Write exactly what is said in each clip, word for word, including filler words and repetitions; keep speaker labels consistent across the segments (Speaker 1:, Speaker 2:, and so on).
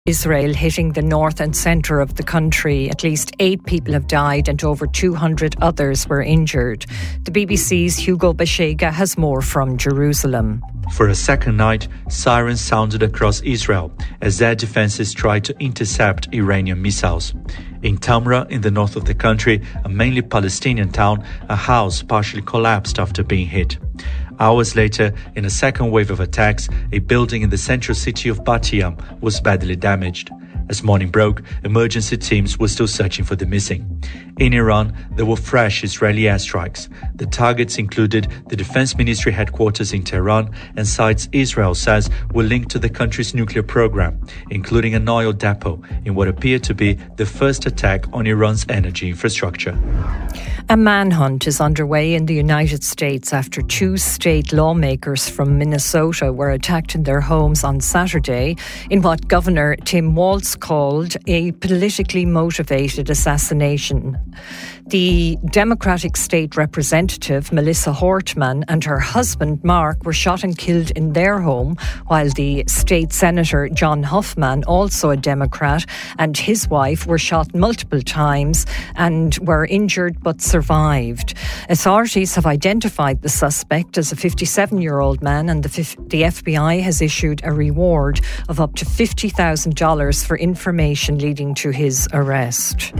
Speaker 1: Israel hitting the north and centre of the country. At least eight people have died and over two hundred others were injured. The B B C's Hugo Bashega has more from Jerusalem.
Speaker 2: For a second night, sirens sounded across Israel as air defences tried to intercept Iranian missiles. In Tamra, in the north of the country, a mainly Palestinian town, a house partially collapsed after being hit. Hours later, in a second wave of attacks, a building in the central city of Bat Yam was badly damaged. As morning broke, emergency teams were still searching for the missing. In Iran, there were fresh Israeli airstrikes. The targets included the Defense Ministry headquarters in Tehran and sites Israel says were linked to the country's nuclear program, including an oil depot, in what appeared to be the first attack on Iran's energy infrastructure.
Speaker 1: A manhunt is underway in the United States after two state lawmakers from Minnesota were attacked in their homes on Saturday in what Governor Tim Walz called a politically motivated assassination. The Democratic state representative, Melissa Hortman, and her husband, Mark, were shot and killed in their home, while the state senator, John Huffman, also a Democrat, and his wife were shot multiple times and were injured but survived. Authorities have identified the suspect as a fifty-seven-year-old man, and the, the F B I has issued a reward of up to fifty thousand dollars for information leading to his arrest.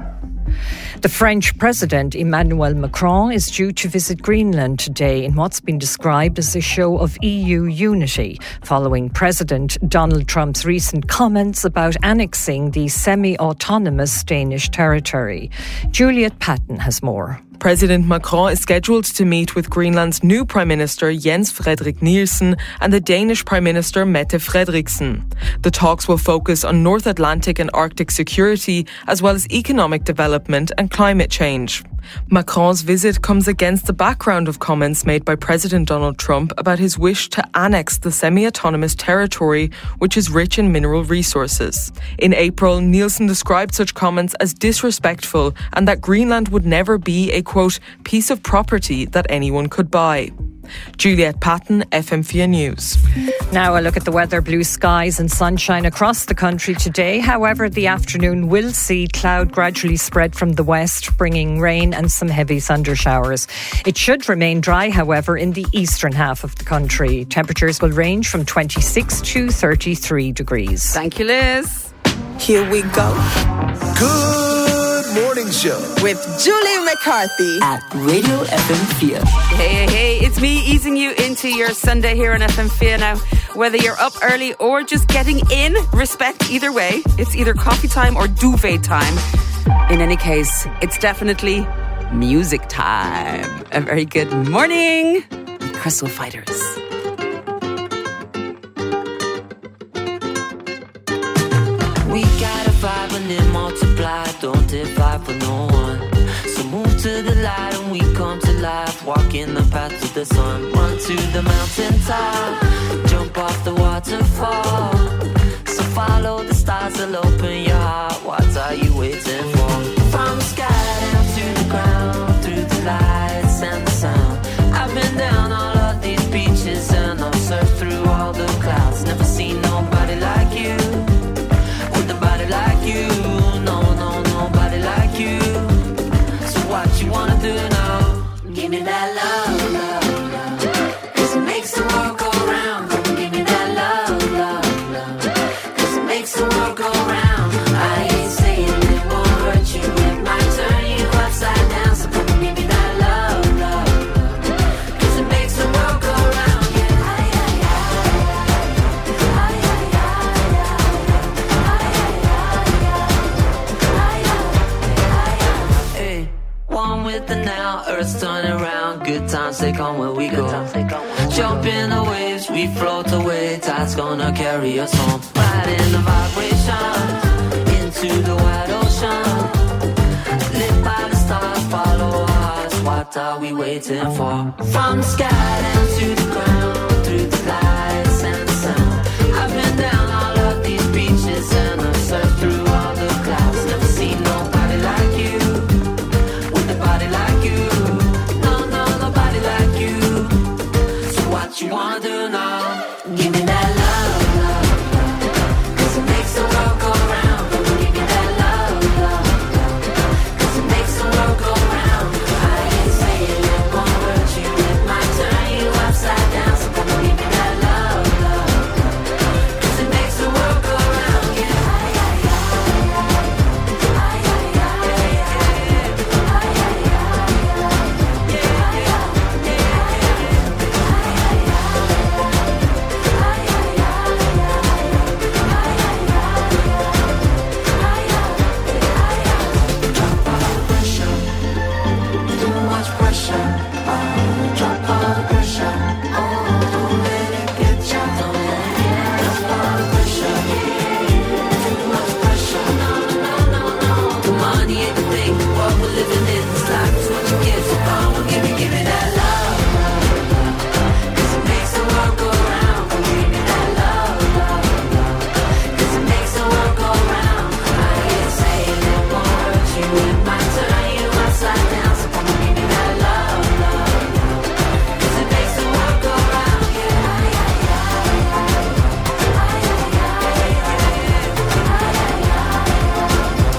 Speaker 1: The French President Emmanuel Macron is due to visit Greenland today in what's been described as a show of E U unity, following President Donald Trump's recent comments about annexing the semi-autonomous Danish territory. Juliet Patton has more.
Speaker 3: President Macron is scheduled to meet with Greenland's new Prime Minister Jens Frederik Nielsen and the Danish Prime Minister Mette Frederiksen. The talks will focus on North Atlantic and Arctic security, as well as economic development and climate change. Macron's visit comes against the background of comments made by President Donald Trump about his wish to annex the semi-autonomous territory, which is rich in mineral resources. In April, Nielsen described such comments as disrespectful and that Greenland would never be a, quote, piece of property that anyone could buy. Juliet Patton, F M four News.
Speaker 1: Now a look at the weather. Blue skies and sunshine across the country today. However, the afternoon will see cloud gradually spread from the west, bringing rain and some heavy thunder showers. It should remain dry, however, in the eastern half of the country. Temperatures will range from twenty-six to thirty-three degrees.
Speaker 4: Thank you, Liz.
Speaker 5: Here we go.
Speaker 6: Good morning show
Speaker 5: with Julie McCarthy
Speaker 7: at Radio F M four.
Speaker 4: Hey, hey, hey, it's me easing you into your Sunday here on F M four now. Whether you're up early or just getting in, respect either way. It's either coffee time or duvet time. In any case, it's definitely music time. A very good morning, Crystal Fighters.
Speaker 8: We got a vibe and it multiply, don't divide for no one. So move to the light and we come to life, walk in the path to the sun. Run to the mountain top, jump off the waterfall. So follow the stars, they'll open your heart. What are you waiting for? From the sky down to the ground, through the lights and the sound. I've been down all of these beaches and I've surfed through all the clouds. Never seen nobody like you, with a body like you. No, no, nobody like you. So what you wanna do now? Give me that love, love, love. Cause it makes the world go round. Come give me that love, love, love. Cause it makes the world go round. I ain't saying it won't hurt you, it might turn you upside down. So come give me that love, love, love. Cause it makes the world go round, yeah. Ay, ay, ay, ay, ay, ay, ay, ay, ay. Hey, one with the now, earth's turning around. Good times they come when we go. Jump in the waves, we float away. Tide's gonna carry us home. Ride in the vibration, into the wide ocean. Live by the stars, follow our hearts. What are we waiting for? From the sky down to the ground, through the lights and the sound. I've been down all of these beaches and I've surfed through all the clouds. Never seen nobody like you, with a body like you. No, no, nobody like you. So what you wanna do now? Give me that love, love, love. Cause it makes the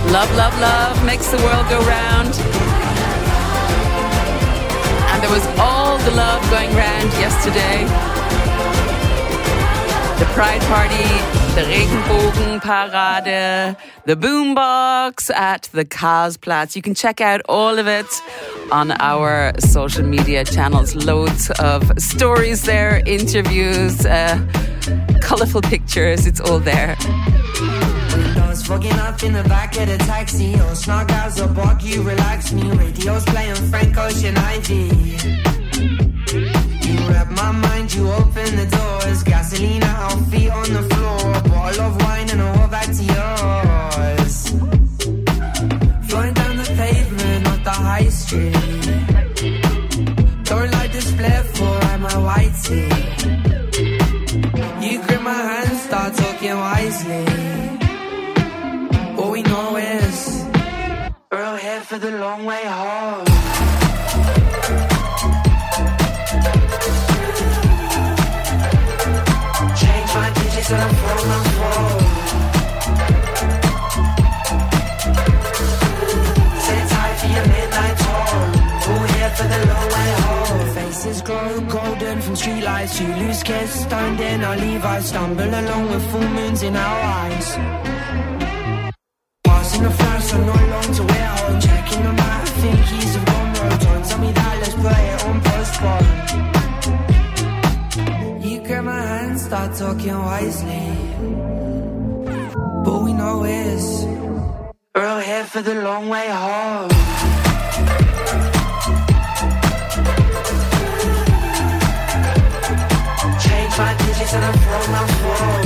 Speaker 4: Love, love, love makes the world go round. And there was all the love going round yesterday. The Pride Party, the Regenbogenparade, the Boombox at the Karlsplatz. You can check out all of it on our social media channels. Loads of stories there, interviews, uh, colourful pictures. It's all there.
Speaker 9: Windows fogging up in the back of the taxi. Oh, snug as a bog, you relax me. Radio's playing Frank Ocean Ivy. You wrap my mind, you open the doors. Gasoline at our feet on the floor. A bottle of wine and a walk back to yours. Flowing down the pavement, not the high street. Don't like this flare for I'm a white tee. You grip my hand, start talking wisely. All we know is we're here for the long way home. Change my digits and I'm from my phone. Sit tight for your midnight tour. All here for the long way home. Faces glow golden from streetlights. You lose kids, stoned in our Levi's. Stumble along with full moons in our eyes. In the flash, so not long to wear home. Checking the map, think he's a gone road. Don't tell me that, let's play it on postpone. You grab my hand, start talking wisely. But we know is we're all here for the long way home. Change my digits and I'm from my phone.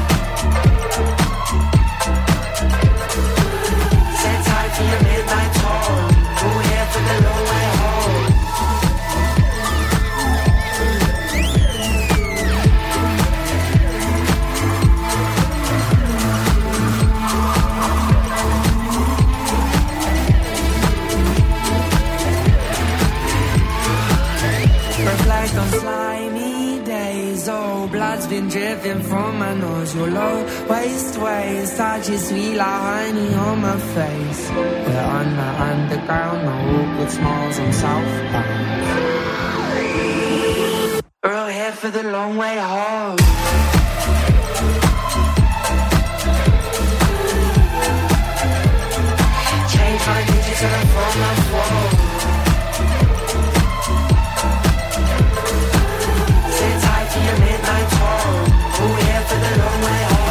Speaker 9: For your midnight tour, go here for the long way home. Reflect on slimy days, oh, blood's been dripping from my nose. Your low waist waist touches sweet like honey on my face. We're on the underground, no awkward smiles on southbound. We're all here for the long way home. Change my digits and I'm from my phone. Sit tight for your midnight tour. We're here for the long way home.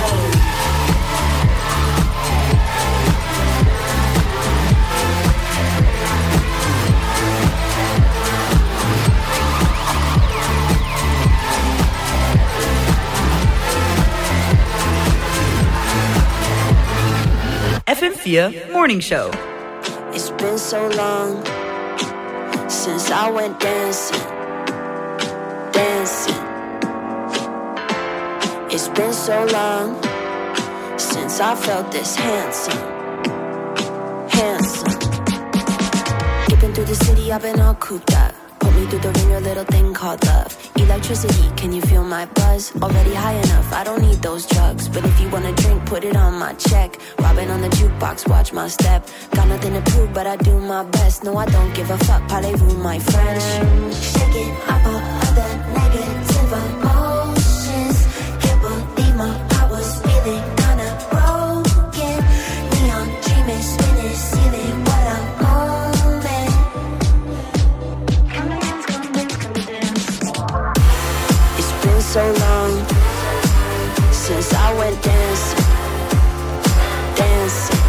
Speaker 10: F M four Morning Show.
Speaker 11: It's been so long since I went dancing, dancing. It's been so long since I felt this handsome, handsome. Dipping through the city, I've been all cooped up. Put me through the ringer, little thing called love. Electricity, can you feel my buzz? Already high enough, I don't need those drugs. But if you wanna drink, put it on my check. Robbing on the jukebox, watch my step. Got nothing to prove, but I do my best. No, I don't give a fuck, parlez-vous, my French. Shaking up all other negative emotions. Can't believe my heart was feeling kinda broken. Neon dreaming, spinning, ceiling, what a moment. It's been so long since I went dancing, dancing.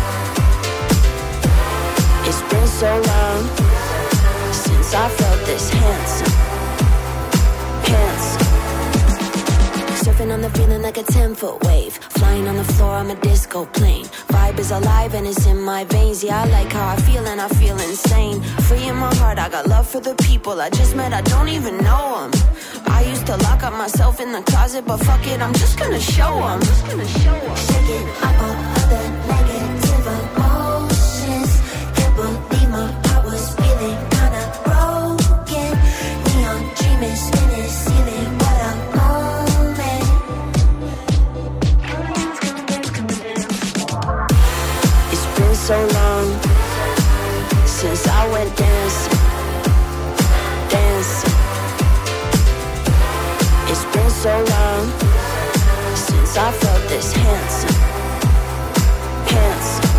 Speaker 11: It's been so long since I felt this handsome, handsome. Surfing on the feeling like a ten-foot wave. Flying on the floor, I'm a disco plane. Vibe is alive and it's in my veins. Yeah, I like how I feel and I feel insane. Free in my heart, I got love for the people I just met, I don't even know them. I used to lock up myself in the closet, but fuck it, I'm just gonna show them. Just gonna show them. Shaking up all other negative emotions. Can't believe my heart was feeling kinda broken. Neon dreaming, spinning, ceiling, what a moment. It's been so so long since I went dancing, dancing. It's been so long since I felt this handsome, handsome.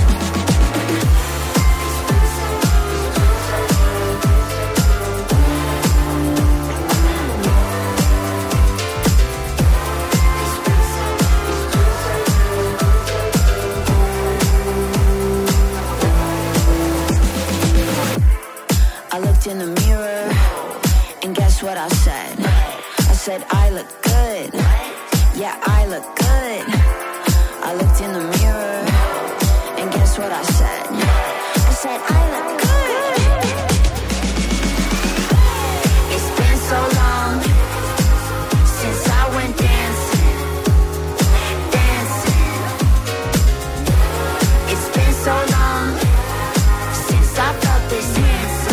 Speaker 11: In the mirror, and guess what I said? I said I look good. Yeah, I look good. I looked in the mirror, and guess what I said? I said I look good. It's been so long since I went dancing, dancing. It's been so long since I felt this handsome.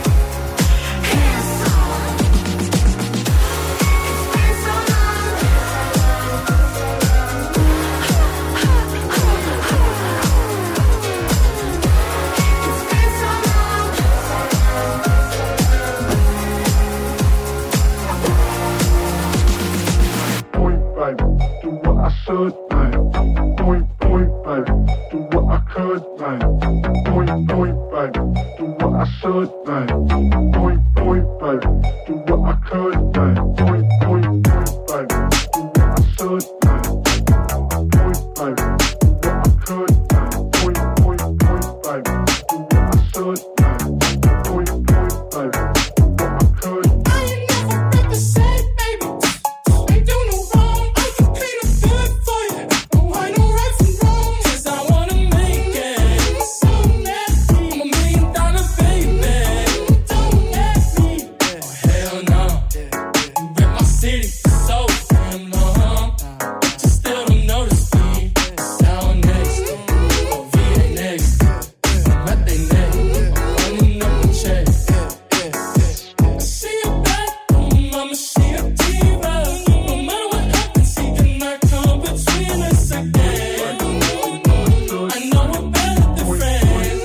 Speaker 10: Should like, point, point, baby, do what I could like, point, point, baby, do what I should like, point, point, baby, do what I could like, point, point, point, baby, do what I should like, point, baby, do what I could like, point, point, point, baby, do what I should like, point, point, baby, do what I could.
Speaker 12: I ain't never represent, baby. Ain't do no wrong. I can clean up good for you. No, I know right from wrong. 'Cause I wanna make it. So nasty. I'm a million dollar baby. Don't let me. Oh hell no. You rip my city so damn long. But you still don't notice me. Sound next. Oh V A next. I'm at they neck. I'm running up the check. I see you back home, I'ma see a diva. No matter what happens, he cannot come between us again. I know we're better than friends.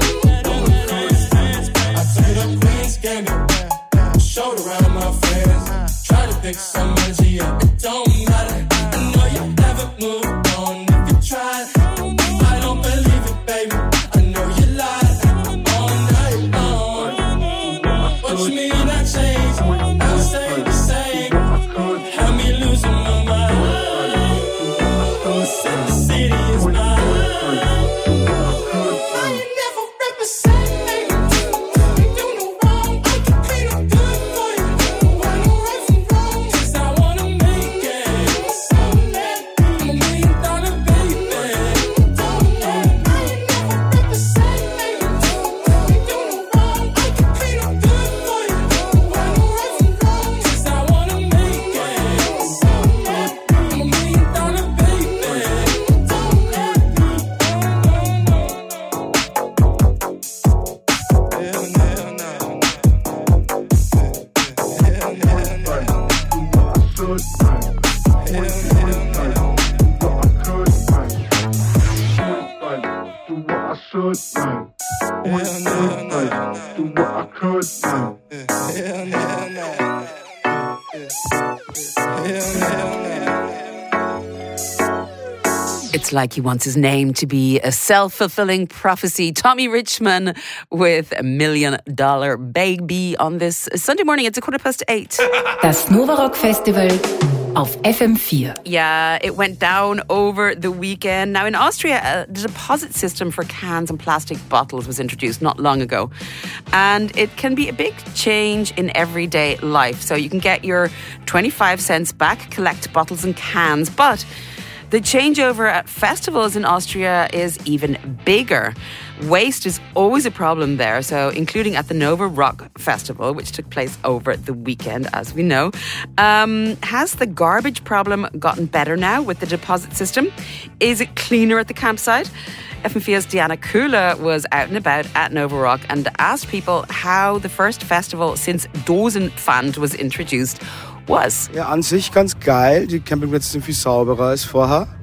Speaker 12: I played up Queen's Gambit, showed around my friends. Try to pick some energy up, it don't matter. I know you haven't moved on if you tried. I don't believe it, baby. I know you lied all night long. What you mean I changed? I stay the same. Had me losing my mind. Said the city is mine. I ain't never represent, baby. Ain't do no wrong. I can clean up good for you. I know right from wrong. 'Cause I wanna make it. So let me. I'm a million dollar baby. Don't let me. I ain't never represent, baby. Ain't do no wrong. I can clean up good for you. I know right from wrong. 'Cause I wanna make it. So let me. I'm a million dollar baby. Don't let me.
Speaker 4: It's like he wants his name to be a self-fulfilling prophecy. Tommy Richman with a million dollar baby on this Sunday morning. It's a quarter past eight.
Speaker 13: Das Nova Rock Festival auf F M four.
Speaker 4: Yeah, it went down over the weekend. Now in Austria, a deposit system for cans and plastic bottles was introduced not long ago. And it can be a big change in everyday life. So you can get your twenty-five cents back, collect bottles and cans. But the changeover at festivals in Austria is even bigger. Waste is always a problem there, so including at the Nova Rock Festival, which took place over the weekend, as we know. Um, has the garbage problem gotten better now with the deposit system? Is it cleaner at the campsite? F M four's Diana Kula was out and about at Nova Rock and asked people how the first festival since Dosenpfand was introduced was.
Speaker 14: Ja, an sich ganz geil. Die Campingplätze sind viel sauberer als vorher.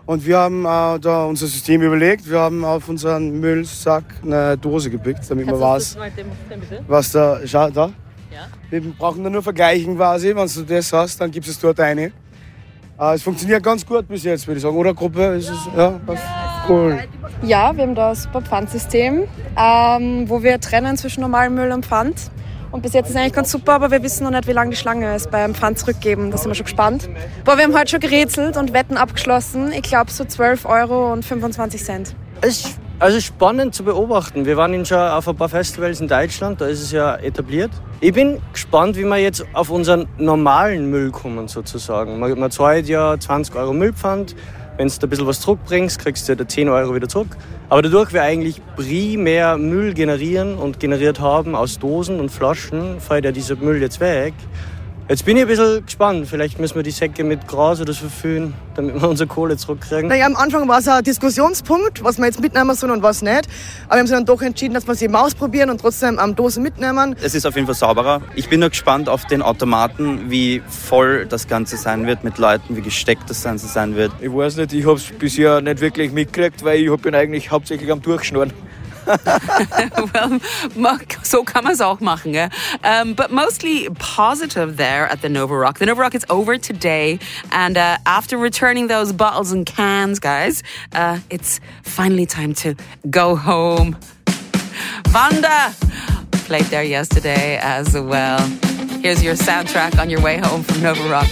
Speaker 14: Und wir haben äh, da unser System überlegt. Wir haben auf unseren Müllsack eine Dose gepickt, damit man weiß, was da... Schau, da. Ja. Wir brauchen da nur vergleichen quasi. Wenn du das hast, dann gibst du es dort rein. Äh, es funktioniert ganz gut bis jetzt, würde ich sagen. Oder Gruppe? Ist es, ja, cool.
Speaker 15: Ja, wir haben da ein super Pfandsystem, ähm, wo wir trennen zwischen normalem Müll und Pfand. Und bis jetzt ist es eigentlich ganz super, aber wir wissen noch nicht, wie lange die Schlange ist beim Pfand zurückgeben. Da sind wir schon gespannt. Boah, wir haben heute schon gerätselt und Wetten abgeschlossen. Ich glaube so zwölf Euro und fünfundzwanzig Cent.
Speaker 16: Es ist also spannend zu beobachten. Wir waren schon auf ein paar Festivals in Deutschland, da ist es ja etabliert. Ich bin gespannt, wie wir jetzt auf unseren normalen Müll kommen sozusagen. Man, man zahlt ja zwanzig Euro Müllpfand. Wenn du ein bisschen was zurückbringst, kriegst du ja zehn Euro wieder zurück. Aber dadurch wir eigentlich primär Müll generieren und generiert haben aus Dosen und Flaschen, fällt ja dieser Müll jetzt weg. Jetzt bin ich ein bisschen gespannt. Vielleicht müssen wir die Säcke mit Gras oder so füllen, damit wir unsere Kohle zurückkriegen.
Speaker 17: Naja, am Anfang war es ein Diskussionspunkt, was wir jetzt mitnehmen sollen und was nicht. Aber wir haben uns dann doch entschieden, dass wir es eben ausprobieren und trotzdem am Dosen mitnehmen.
Speaker 18: Es ist auf jeden Fall sauberer. Ich bin nur gespannt auf den Automaten, wie voll das Ganze sein wird mit Leuten, wie gesteckt das Ganze sein wird.
Speaker 19: Ich weiß nicht, ich habe es bisher nicht wirklich mitgekriegt, weil ich bin eigentlich hauptsächlich am Durchschnorren.
Speaker 4: Well, so kann man es auch machen. Eh? Um, but mostly positive there at the Nova Rock. The Nova Rock is over today, and uh, after returning those bottles and cans, guys, uh, it's finally time to go home. Vanda played there yesterday as well. Here's your soundtrack on your way home from Nova Rock.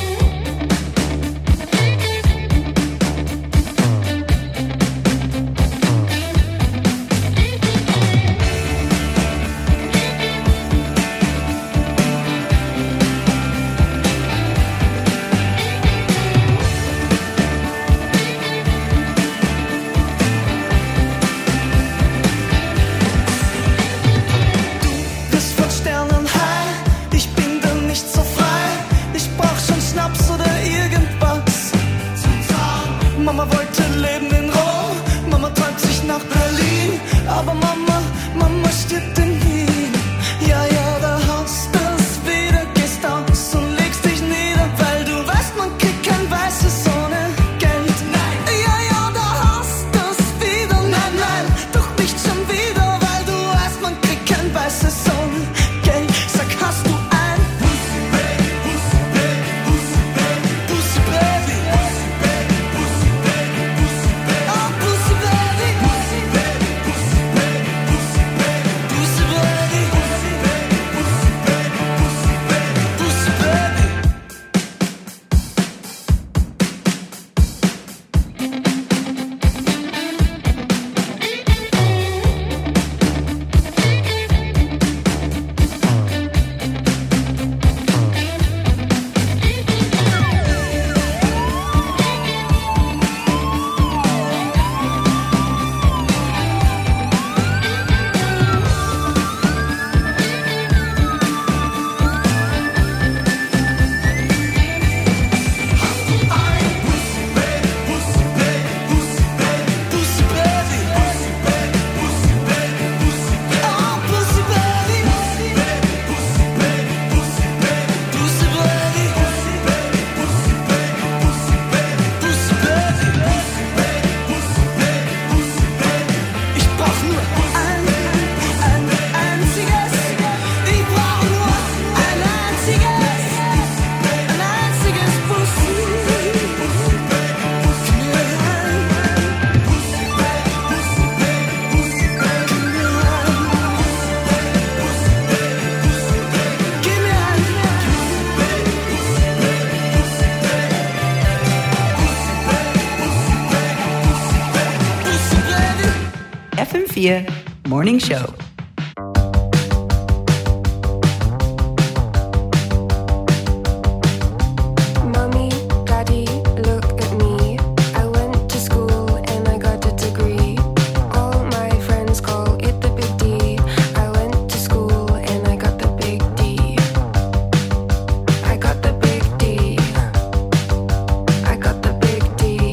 Speaker 7: F M vier Morning Show.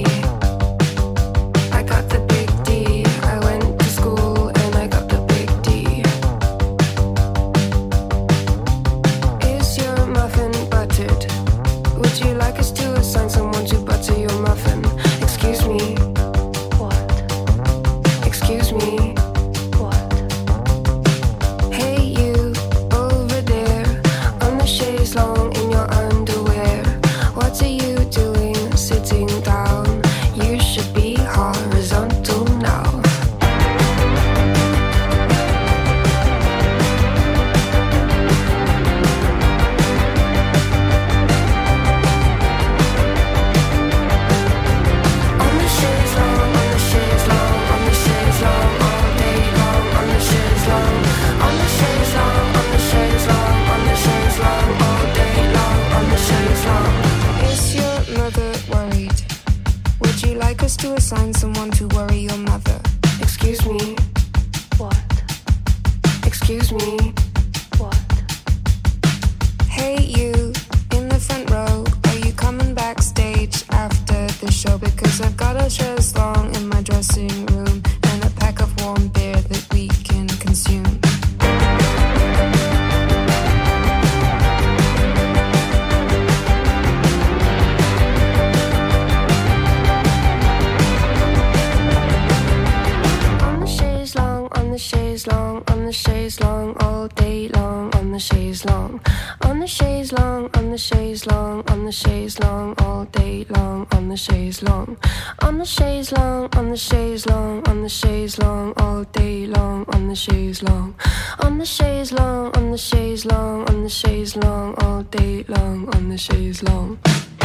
Speaker 20: I got the big D. time to worry your mother. Excuse me. What? Excuse me. What? Hey you, in the front row, are you coming backstage after the show? Because I've got a chaise longue in my dressing room and a pack of warm beer that we can consume. On the chaise longue, on the chaise longue, all day long, on the chaise longue, on the chaise longue, on the chaise longue, on the chaise longue, all day long, on the chaise longue, on the chaise longue, on the chaise longue, on the chaise longue, all day long, on the chaise longue, on the chaise longue, on the chaise longue, on the chaise longue, all day long, on the chaise longue.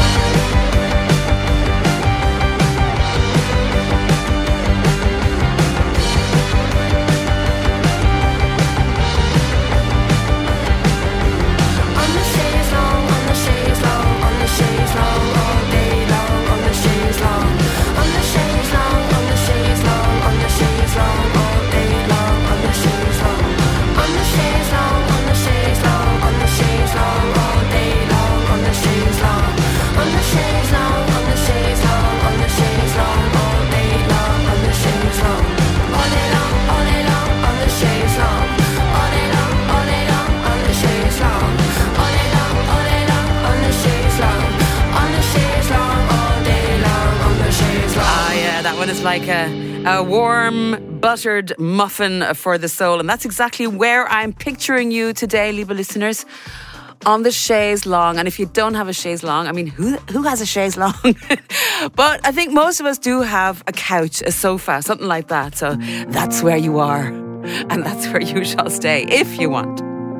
Speaker 4: It's like a, a warm, buttered muffin for the soul. And that's exactly where I'm picturing you today, liebe listeners, on the chaise longue. And if you don't have a chaise longue, I mean, who who has a chaise longue? But I think most of us do have a couch, a sofa, something like that. So that's where you are. And that's where you shall stay, if you want.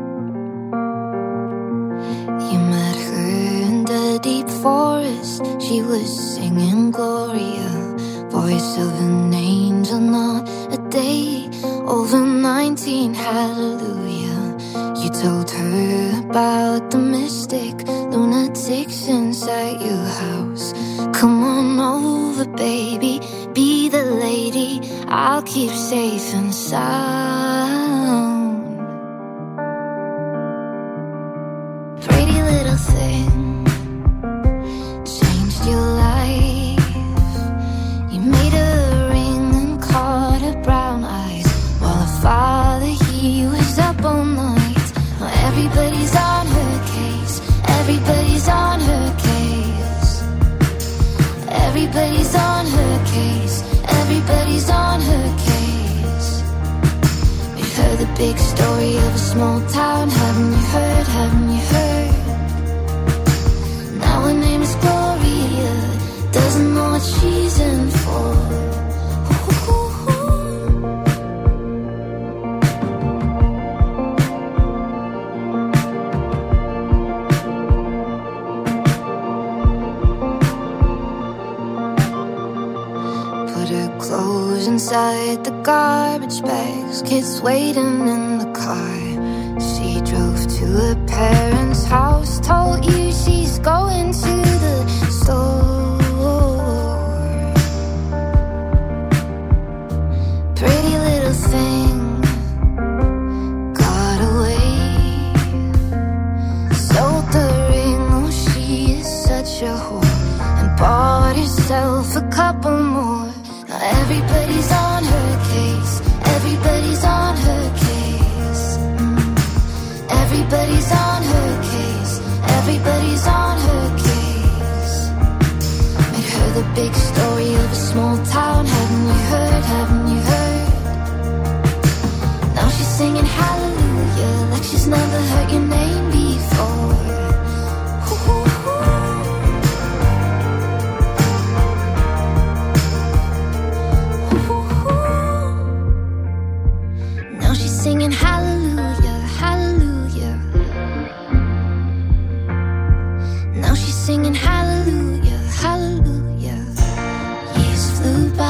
Speaker 21: You met her in the deep forest. She was singing Gloria. Voice of an angel, not a day. Over nineteen, hallelujah. You told her about the mystic lunatics inside your house. Come on over, baby, be the lady I'll keep safe and sound. Pretty little thing, changed your life. Made a ring and caught her brown eyes, while her father, he was up all night. Now everybody's on her case, everybody's on her case. Everybody's on her case, everybody's on her case. We've heard the big story of a small town, haven't you heard, haven't you heard? Now her name is Gloria, doesn't know what she's in for. Put her clothes inside the garbage bags, kids waiting in the car. She drove to her parents' house, told you she's going to the store. Pretty little thing got away, sold the ring, oh she is such a whore, and bought herself a couple more. Now everybody's on her case, everybody's on her case. mm. Everybody's on her case, everybody's on her case. Made her the big story of a small town, haven't you heard, haven't you heard? She's singing hallelujah like she's never heard your name before. Ooh, ooh, ooh. Ooh, ooh. Now she's singing hallelujah, hallelujah. Now she's singing hallelujah, hallelujah. Years flew by.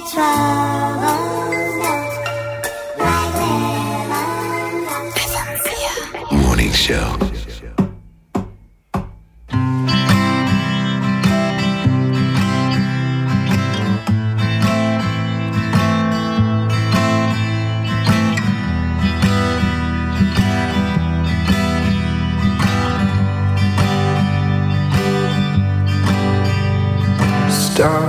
Speaker 6: Morning Show.
Speaker 9: Stop,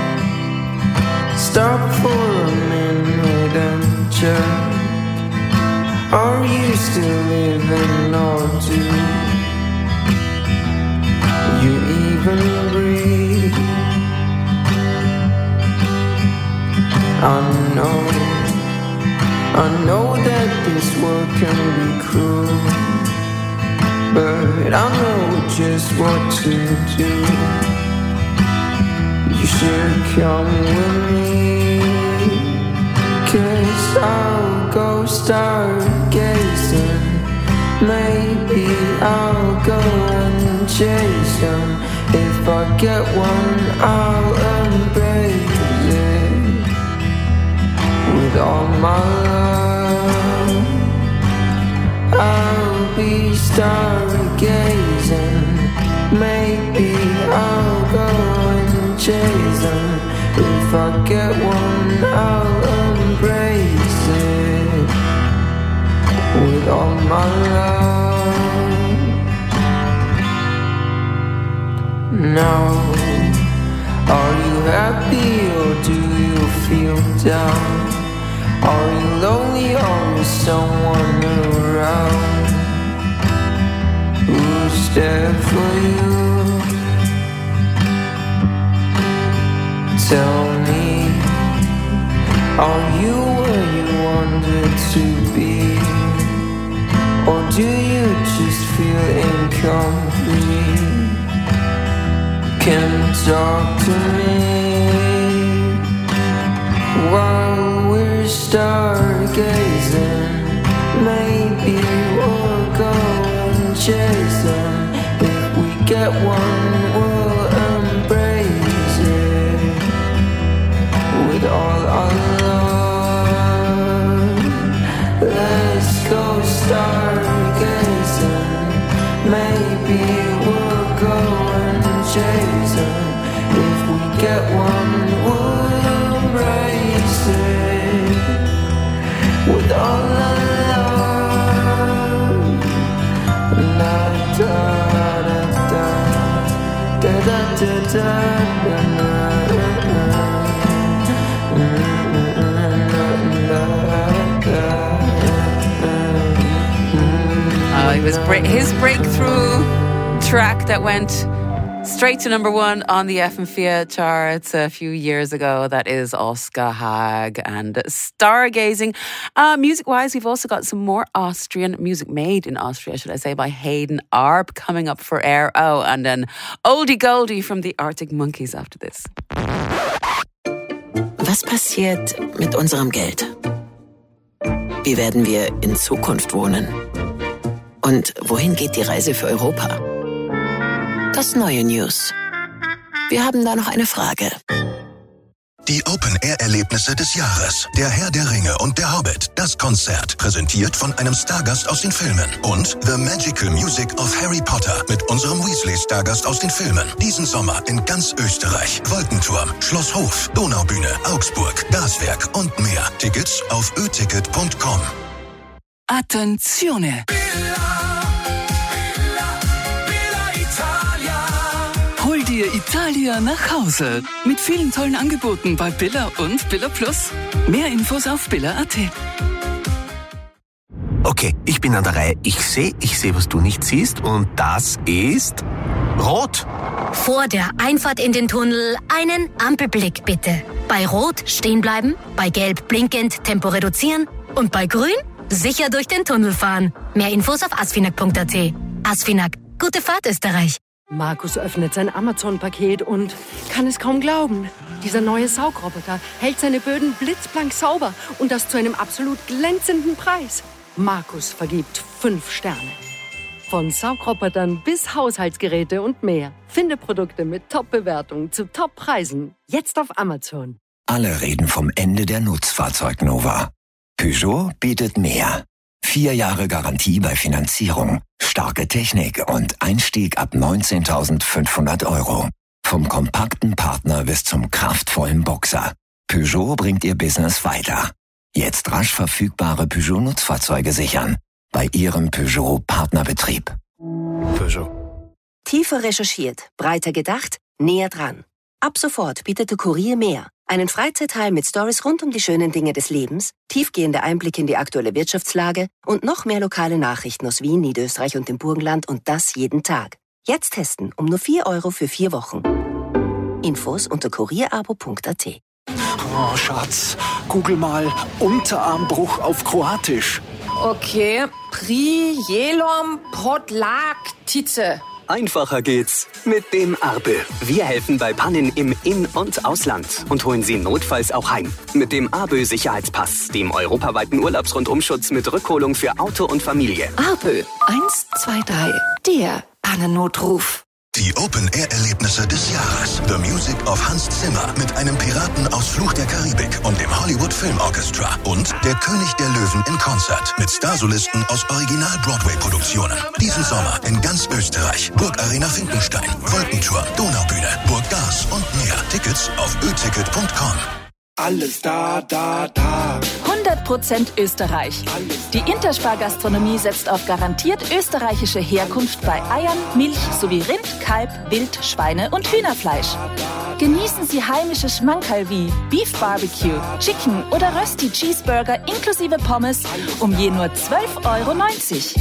Speaker 9: stop for a minute and check. Are you still living or do you even breathe? I know, I know that this world can be cruel, but I know just what to do. You should come with me, 'cause I'll go stargazing. Maybe I'll go and chase him. If I get one, I'll embrace it with all my love. I'll be stargazing. Maybe I'll go and chase them. If I get one, I'll embrace it with all my love. Now, are you happy or do you feel down? Are you lonely or is someone around who's there for you? Tell me, are you where you wanted to be? Or do you just feel incomplete? Can you talk to me while we're stargazing? Maybe we'll go and chase them. If we get one, we'll embrace it with all our love. Let's go stargazing. Maybe we'll go and chase them. If we get one, we'll embrace it with all our love. La da da da da da da da da.
Speaker 4: Oh, it was break- his breakthrough track that went straight to number one on the F M F I A charts a few years ago. That is Oscar Haag and Stargazing. Uh, music-wise, we've also got some more Austrian music made in Austria, should I say, by Hayden Arp coming up for air. Oh, and then Oldie Goldie from the Arctic Monkeys after this.
Speaker 2: Was passiert mit unserem Geld? Wie werden wir in Zukunft wohnen? Und wohin geht die Reise für Europa? Das neue News. Wir haben da noch eine Frage.
Speaker 22: Die Open-Air-Erlebnisse des Jahres. Der Herr der Ringe und der Hobbit. Das Konzert. Präsentiert von einem Stargast aus den Filmen. Und The Magical Music of Harry Potter. Mit unserem Weasley-Stargast aus den Filmen. Diesen Sommer in ganz Österreich. Wolkenturm, Schloss Hof, Donaubühne, Augsburg, Gaswerk und mehr. Tickets auf ö ticket punkt com.
Speaker 23: Attenzione! Hol dir Italia nach Hause. Mit vielen tollen Angeboten bei Billa und Billa Plus. Mehr Infos auf billa punkt at.
Speaker 24: Okay, ich bin an der Reihe. Ich sehe, ich sehe, was du nicht siehst. Und das ist rot.
Speaker 25: Vor der Einfahrt in den Tunnel einen Ampelblick bitte. Bei Rot stehen bleiben, bei Gelb blinkend Tempo reduzieren und bei Grün sicher durch den Tunnel fahren. Mehr Infos auf asfinag punkt at. Asfinag, gute Fahrt Österreich.
Speaker 26: Markus öffnet sein Amazon-Paket und kann es kaum glauben. Dieser neue Saugroboter hält seine Böden blitzblank sauber und das zu einem absolut glänzenden Preis. Markus vergibt fünf Sterne. Von Saugrobotern bis Haushaltsgeräte und mehr. Finde Produkte mit Top-Bewertungen zu Top-Preisen. Jetzt auf Amazon.
Speaker 1: Alle reden vom Ende der Nutzfahrzeugnova. Peugeot bietet mehr. Vier Jahre Garantie bei Finanzierung, starke Technik und Einstieg ab neunzehntausendfünfhundert Euro. Vom kompakten Partner bis zum kraftvollen Boxer. Peugeot bringt Ihr Business weiter. Jetzt rasch verfügbare Peugeot-Nutzfahrzeuge sichern. Bei Ihrem Peugeot-Partnerbetrieb.
Speaker 3: Peugeot. Tiefer recherchiert, breiter gedacht, näher dran. Ab sofort bietet der Kurier mehr. Einen Freizeitteil mit Stories rund um die schönen Dinge des Lebens, tiefgehende Einblicke in die aktuelle Wirtschaftslage und noch mehr lokale Nachrichten aus Wien, Niederösterreich und dem Burgenland und das jeden Tag. Jetzt testen um nur vier Euro für vier Wochen. Infos unter kurierabo punkt at.
Speaker 24: Oh, Schatz, google mal Unterarmbruch auf Kroatisch.
Speaker 5: Okay, Prijelom Podlaktice.
Speaker 24: Einfacher geht's mit dem Arbe. Wir helfen bei Pannen im In- und Ausland und holen Sie notfalls auch heim. Mit dem Arbe Sicherheitspass, dem europaweiten Urlaubsrundumschutz mit Rückholung für Auto und Familie.
Speaker 8: Arbe eins zwei drei, der Pannennotruf.
Speaker 22: Die Open-Air-Erlebnisse des Jahres. The Music of Hans Zimmer mit einem Piraten aus Fluch der Karibik und dem Hollywood Film Orchestra. Und Der König der Löwen in Konzert mit Starsolisten aus Original-Broadway-Produktionen. Diesen Sommer in ganz Österreich. Burgarena Finkenstein, Wolkenturm, Donaubühne, Burggas und mehr. Tickets auf ö ticket punkt com.
Speaker 10: Alles da, da, da.
Speaker 11: hundert Prozent Österreich. Die Interspar-Gastronomie setzt auf garantiert österreichische Herkunft bei Eiern, Milch sowie Rind, Kalb, Wild, Schweine und Hühnerfleisch. Genießen Sie heimische Schmankerl wie Beef Barbecue, Chicken oder Rösti Cheeseburger inklusive Pommes um je nur zwölf Euro neunzig.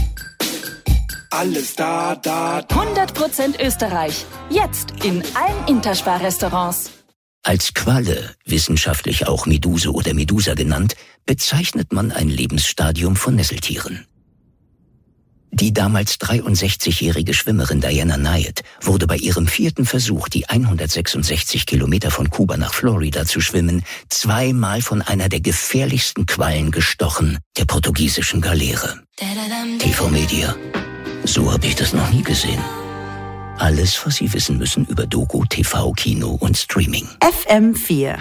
Speaker 10: Alles da, da, da.
Speaker 11: hundert Prozent Österreich. Jetzt in allen Interspar-Restaurants.
Speaker 27: Als Qualle, wissenschaftlich auch Meduse oder Medusa genannt, bezeichnet man ein Lebensstadium von Nesseltieren. Die damals dreiundsechzigjährige Schwimmerin Diana Nyad wurde bei ihrem vierten Versuch, die hundertsechsundsechzig Kilometer von Kuba nach Florida zu schwimmen, zweimal von einer der gefährlichsten Quallen gestochen, der portugiesischen Galeere. T V Media. So habe ich das noch nie gesehen. Alles, was Sie wissen müssen über Doku, T V, Kino und Streaming.
Speaker 7: F M vier.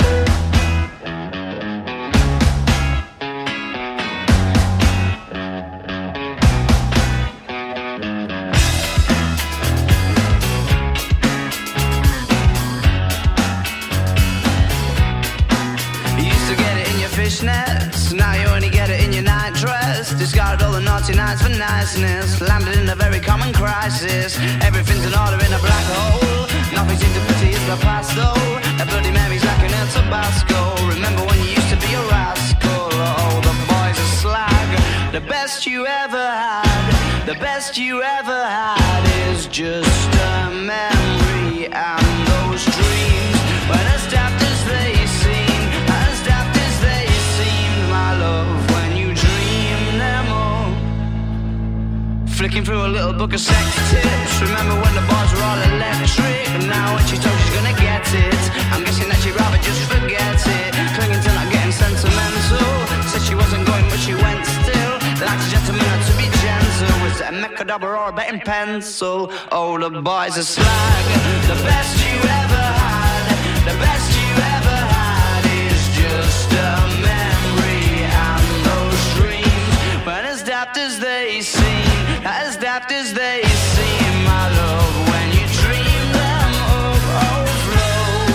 Speaker 9: Fishnets, now you only get it in your night dress. Discarded all the naughty nights for niceness. Landed in a very common crisis. Everything's in order in a black hole. Nothing seems to pity is the past though. That Bloody Mary's like an El Tabasco. Remember when you used to be a rascal? Oh, the boys are slag. The best you ever had, the best you ever had is just a memory. And those dreams, when as daft as they seem, as daft as they seem, my love, when you dream them all. Flicking through a little book of sex tips. Remember when the bars were all electric? And now when she told she's gonna get it, I'm guessing that she'd rather just forget it. Clinging to not getting sentimental. Said she wasn't going but she went still. Like a gentleman had to be gentle. Was it a mechadabra or a betting pencil? Oh, the boys are slag. The best you ever had, the best you ever had is just a memory. And those dreams, but as daft as they seem, as daft as they seem, my love, when you dream them of overflow.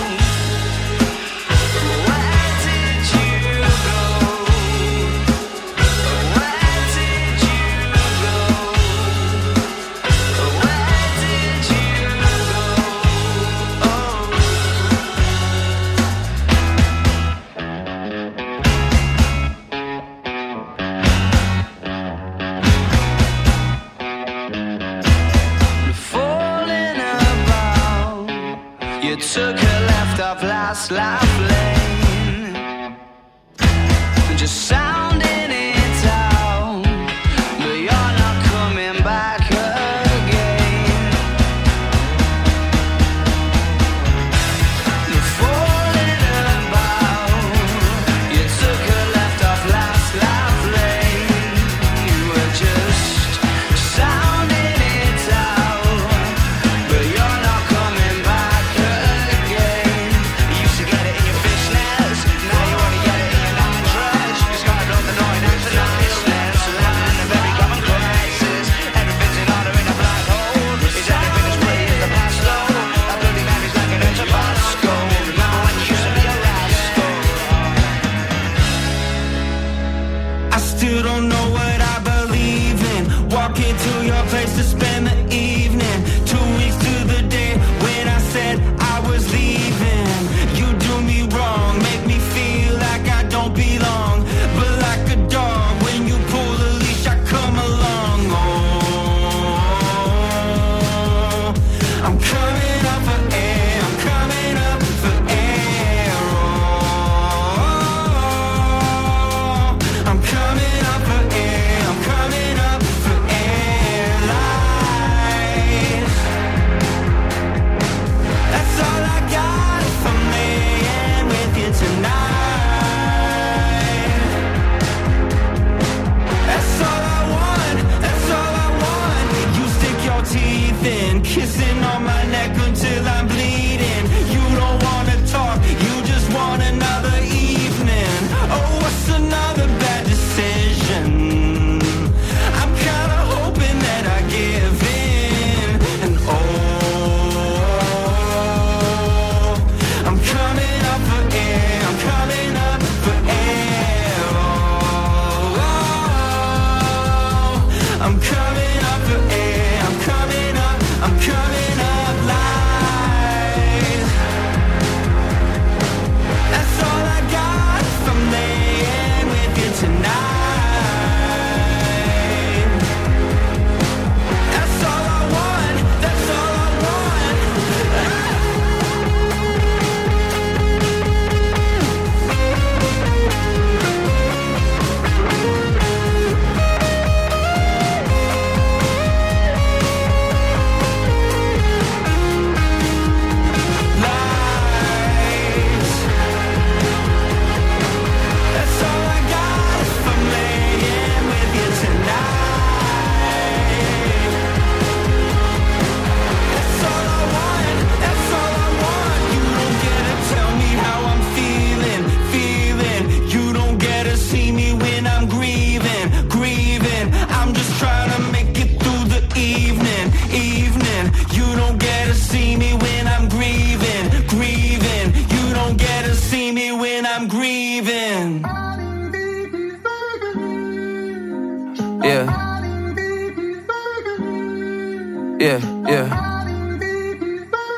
Speaker 9: Where did you go? Where did you go? Where did you go? Falling about, you took a left off last life lane, just sounding it out, but you're not coming back again. Falling about, you took a left off last life lane, you were just sounding it out, but you're not coming back again. You used to get it in your fishnets,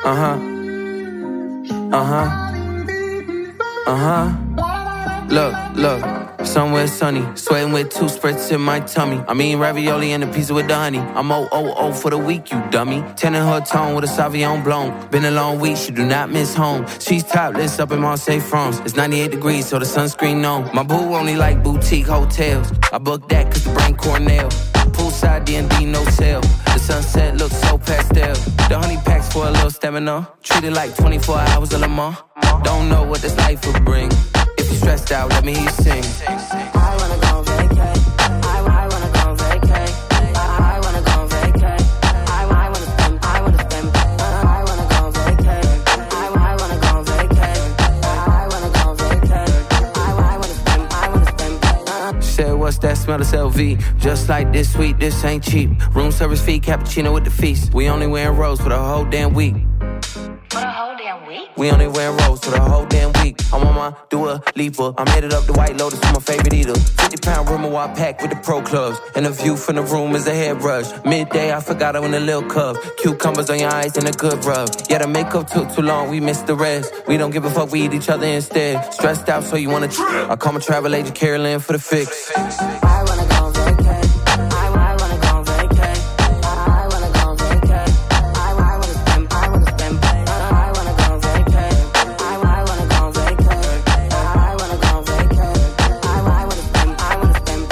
Speaker 12: Uh-huh. Uh-huh. Uh-huh. Look, look. Somewhere sunny, sweating with two spritz in my tummy. I mean ravioli and a pizza with the honey. I'm oh oh oh for the week, you dummy. Ten in her tone with a Sauvignon Blanc. Been a long week, she do not miss home. She's topless up in Marseille, France. It's ninety-eight degrees, so the sunscreen on. My boo only like boutique hotels. I booked that cause the brain Cornell. Poolside D and D, no sale. The sunset looks so pastel. The honey packs for a little stamina. Treat it like twenty-four hours of Le Mans. Don't know what this life will bring. If you're stressed out, let me hear you sing.
Speaker 9: I wanna go vacay. I, I wanna go vacay. I, I wanna go vacay. I, I wanna spend. I wanna spend. I wanna go vacay. I, I wanna go vacay. I wanna go vacay. I, I wanna spend. I wanna spend.
Speaker 12: She said, what's that smell? It's L V. Just like this sweet, this ain't cheap. Room service fee, cappuccino with the feast. We only wearing rose for the whole damn week.
Speaker 9: For the whole damn week?
Speaker 12: We only wear rose for the whole damn week. I'm on my Dua Lipa. I'm headed up the White Lotus for my favorite eater. fifty pound Rimmel pack with the pro clubs. And the view from the room is a hairbrush. Midday, I forgot I in a little cup. Cucumbers on your eyes and a good rub. Yeah, the makeup took too long, we missed the rest. We don't give a fuck, we eat each other instead. Stressed out, so you wanna trip. I call my travel agent Carolyn for the fix.
Speaker 9: I wanna go vacay. I, I wanna go vacay. I, I wanna go vacay. I, I wanna spend. I wanna spend. I wanna go vacay. I, I wanna go vacay. I wanna go vacay. I, I wanna spend. I wanna spend.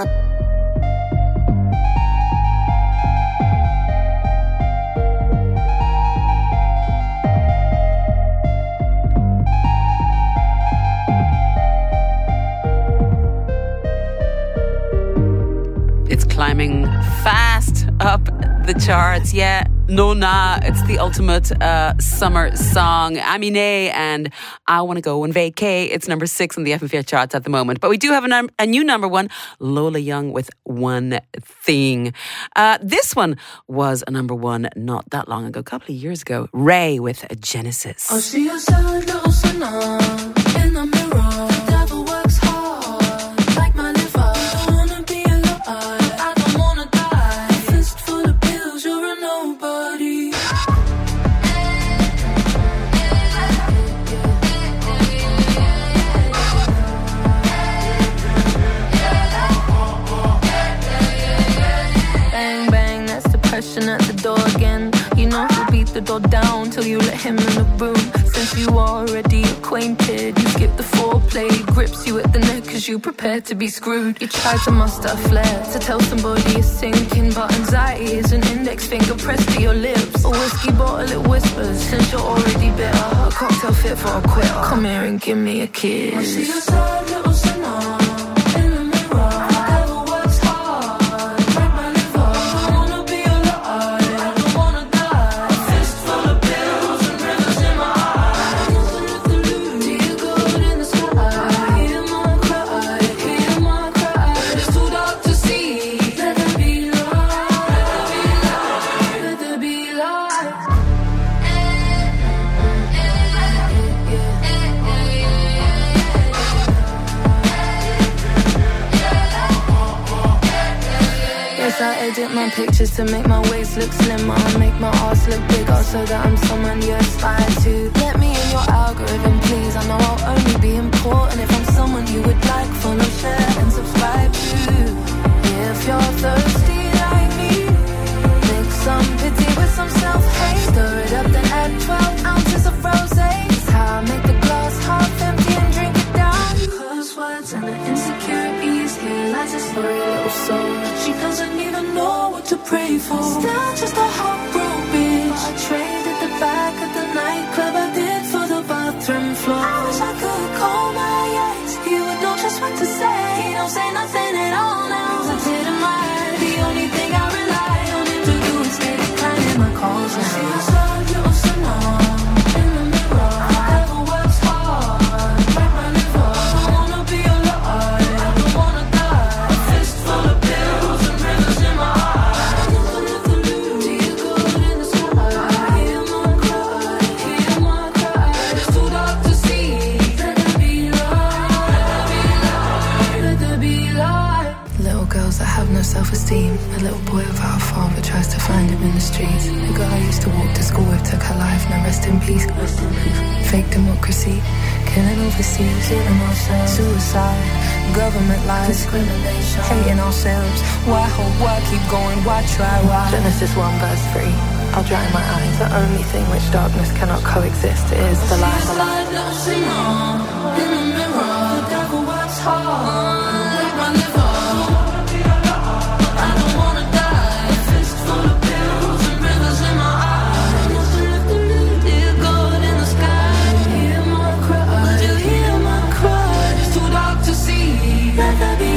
Speaker 4: It's climbing fast up the charts. Yeah, Nona. It's the ultimate uh, summer song. Aminé and I Wanna Go and Vacay. It's number six on the F M four charts at the moment. But we do have a, num- a new number one, Lola Young with One Thing. Uh, this one was a number one not that long ago, a couple of years ago. Ray with Genesis.
Speaker 13: I see a sad little sinner in the mirror. The devil works hard, like my liver. I don't wanna be alive, I don't wanna die. A fist full of pills, you're a nobody. Bang, bang, that's depression at the door again. You know he'll beat the door down till you let him in the room. Since you already acquainted, you skip the foreplay. Grips you at the neck cause you prepared to be screwed. You try to muster flair to tell somebody you're sinking, but anxiety is an index finger pressed to your lips. A whiskey bottle it whispers, since you're already bitter. A cocktail fit for a quitter. Come here and give me a kiss. I see a sad little sinner. I edit my pictures to make my waist look slimmer, make my ass look bigger so that I'm someone you aspire to. Let me in your algorithm, please. I know I'll only be important if I'm someone you would like, follow, share and subscribe to. If you're thirsty like me, mix some pity with some self-hate. Stir it up, then add twelve ounces of rosé. It's how I make the glass half empty and drink it down. Close words and the insecurities. Here lies a sorry little soul. She doesn't even know what to pray for. Still just a hot broke bitch. I traded the back of the nightclub I did for the bathroom floor. I wish I could call my ex. He would know just what to say. He don't say nothing at all now. I didn't mind. The only thing I rely on him to do is stay declining my calls. I see a sad little sinner in the mirror. The devil works hard, like my liver. I wanna be alive, I don't wanna die. A fist full of pills and rivers in my eyes. Nothing left to lose. See you good in the sky. Hear my cry, hear my cry. It's too dark to see. Let there be light, let there be light, let there be light. rest in peace. Fake democracy, killing overseas, killing ourselves. Suicide, government lies, discrimination, hating ourselves. Why hope, why keep going, why try, why? Genesis one verse three. I'll dry my eyes. The only thing which darkness cannot coexist is the light. The light. In the mirror, the devil works hard. Make my liver. I don't wanna die. A fist full of pills and rivers in my eyes. Nothing left to lose, dear God in the sky. Hear my cry, would you hear my cry? It's too dark to see. Let there be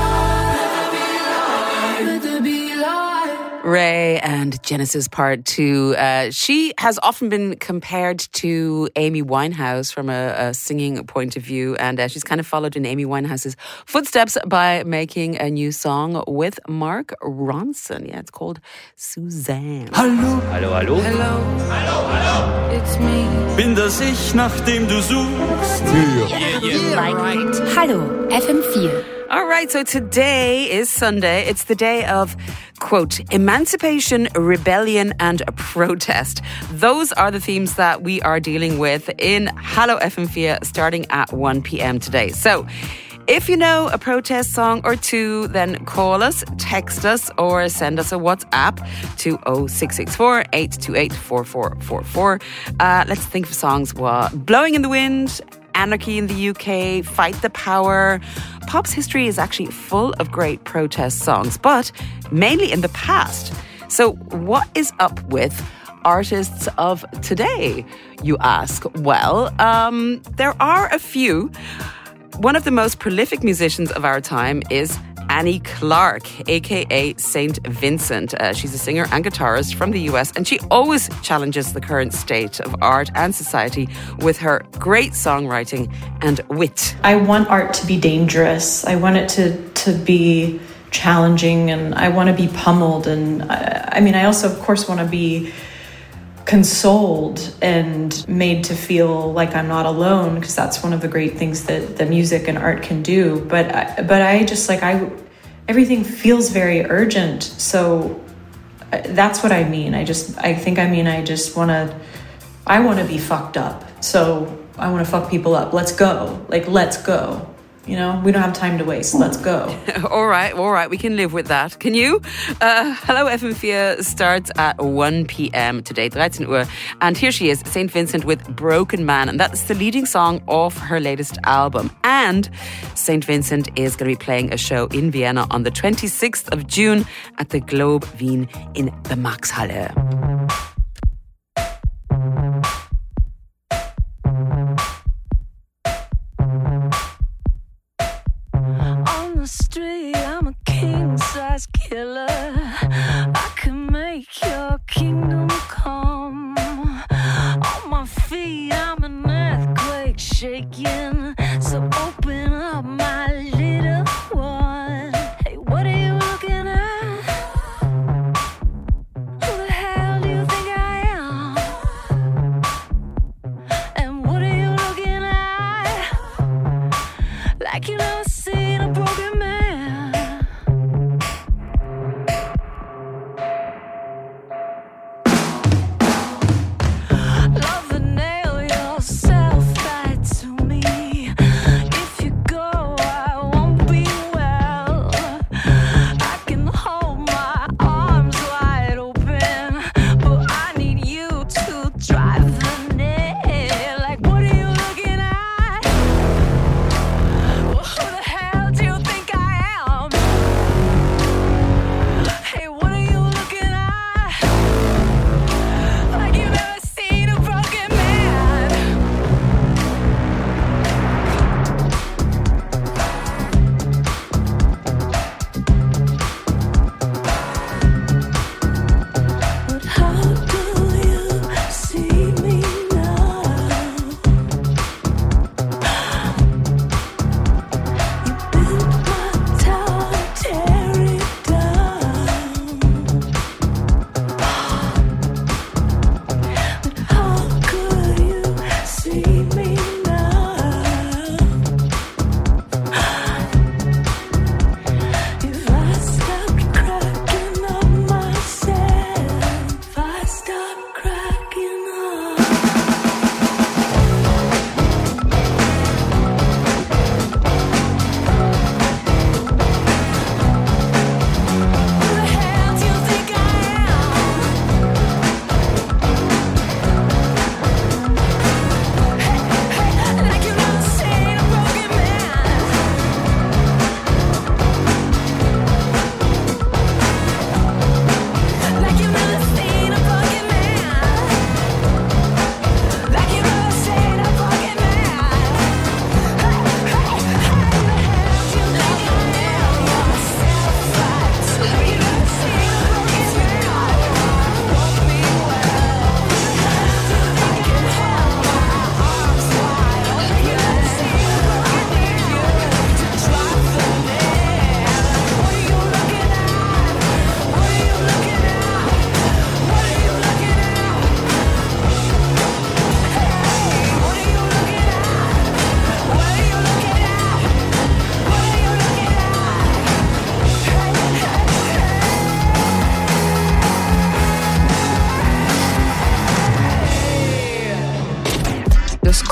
Speaker 13: light. Let there be light.
Speaker 4: Ray and Genesis Part two. Uh, she has often been compared to Amy Winehouse from a, a singing point of view, and uh, she's kind of followed in Amy Winehouse's footsteps by making a new song with Mark Ronson. Yeah, it's called Suzanne.
Speaker 14: Hallo. Hallo, hallo.
Speaker 13: Hello.
Speaker 14: Hallo, hallo.
Speaker 13: It's me.
Speaker 14: Bin das ich, nach dem du suchst?
Speaker 13: Yeah, yeah,
Speaker 25: like right. Hallo, F M four.
Speaker 4: All right, so today is Sunday. It's the day of, quote, emancipation, rebellion, and protest. Those are the themes that we are dealing with in Hallo F M four starting at one p.m. today. So, if you know a protest song or two, then call us, text us, or send us a WhatsApp to oh six six four, eight two eight, four four four four. Uh, let's think of songs. Well, Blowing in the Wind, Anarchy in the U K, Fight the Power. Pop's history is actually full of great protest songs, but mainly in the past. So what is up with artists of today, you ask? Well, um, there are a few. One of the most prolific musicians of our time is Annie Clark, a k a. Saint Vincent. Uh, she's a singer and guitarist from the U S, and she always challenges the current state of art and society with her great songwriting and wit.
Speaker 15: I want art to be dangerous. I want it to, to be challenging, and I want to be pummeled. And I, I mean, I also, of course, want to be consoled and made to feel like I'm not alone, because that's one of the great things that the music and art can do. But I, but I just like I everything feels very urgent, so that's what I mean. I just I think I mean I just want to I want to be fucked up, so I want to fuck people up. Let's go, like let's go. You know, we don't have time to waste. Let's go.
Speaker 4: all right, all right. We can live with that. Can you? Uh, Hallo F M four starts at one p.m. today, thirteen Uhr. And here she is, Saint Vincent with Broken Man. And that's the leading song off her latest album. And Saint Vincent is going to be playing a show in Vienna on the twenty-sixth of June at the Globe Wien in the Maxhalle.
Speaker 13: Street, I'm a king-size killer. I can make your kingdom come. On my feet, I'm an earthquake shaking. So open up, my little one. Hey, what are you looking at? Who the hell do you think I am? And what are you looking at? Like you never seen a broken man. Love and nail yourself back to me. If you go, I won't be well. I can hold my arms wide open, but I need you to drive the nail. Like, what are you looking at? Who the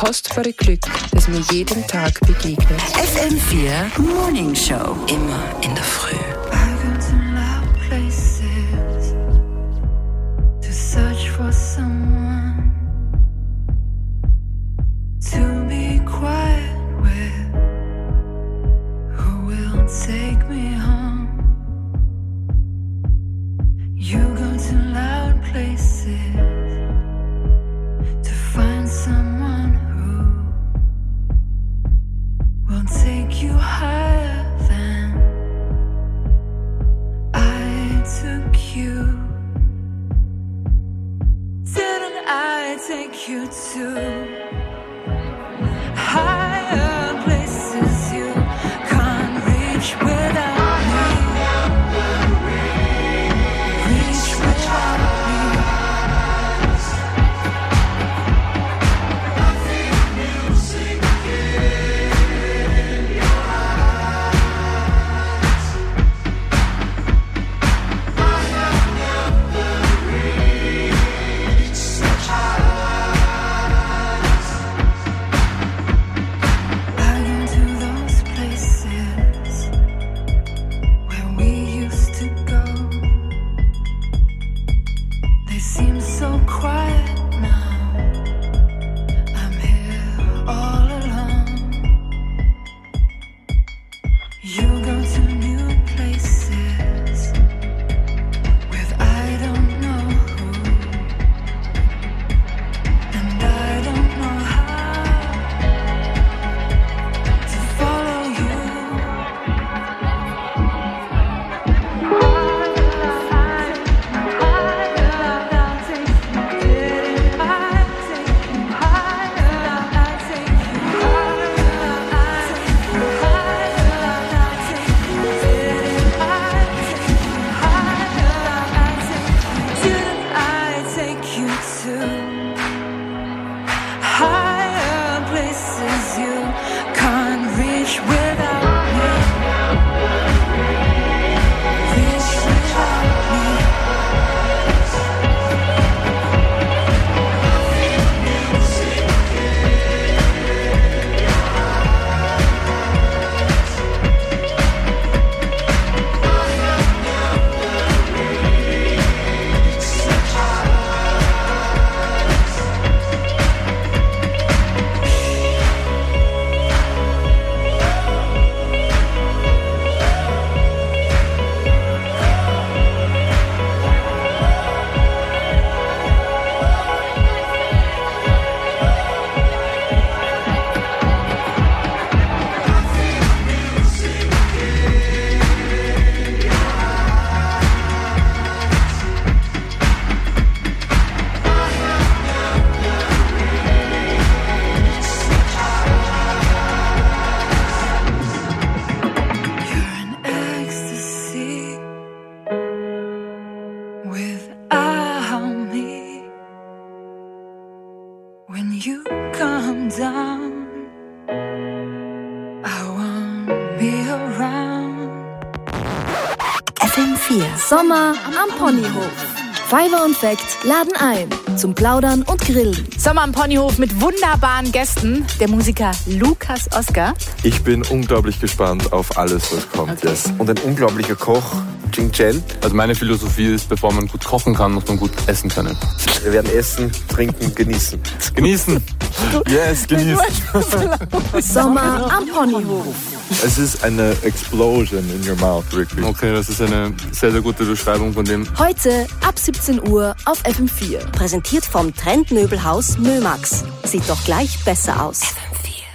Speaker 5: kostbare Glück, das mir jeden Tag begegnet.
Speaker 7: F M vier Morning Show. Immer in der Früh.
Speaker 13: Search for someone to be quiet with, who will take me home. You go to loud places to find someone who will take you higher than I took you. Didn't I take you to higher places you can't reach without me? Reach without me. I feel music in your eyes. I have never reached such heights. I go to those places where we used to go. They seem so quiet now. I'm here all alone. You go to new places with I don't know who, and I don't know how to follow you. Didn't I take you to higher places you can't reach without me? Reach without me. Ecstasy without me. When you come down, I won't be around.
Speaker 6: F M vier. Sommer am Ponyhof. Fiverr und Fact laden ein zum Plaudern und Grillen.
Speaker 16: Sommer am Ponyhof mit wunderbaren Gästen. Der Musiker Lukas Oskar.
Speaker 17: Ich bin unglaublich gespannt auf alles, was kommt. Okay. Yes. Und ein unglaublicher Koch, Jing Chen.
Speaker 18: Also meine Philosophie ist, bevor man gut kochen kann, muss man gut essen können.
Speaker 17: Wir werden essen, trinken, genießen.
Speaker 18: Genießen. Yes, genießen.
Speaker 6: Sommer am Ponyhof.
Speaker 17: Es ist eine Explosion in your mouth, wirklich.
Speaker 18: Okay, das ist eine sehr, sehr gute Beschreibung von dem.
Speaker 6: Heute ab siebzehn Uhr auf F M vier.
Speaker 3: Präsentiert vom Trendmöbelhaus Mömax. Sieht doch gleich besser aus.
Speaker 6: F M vier.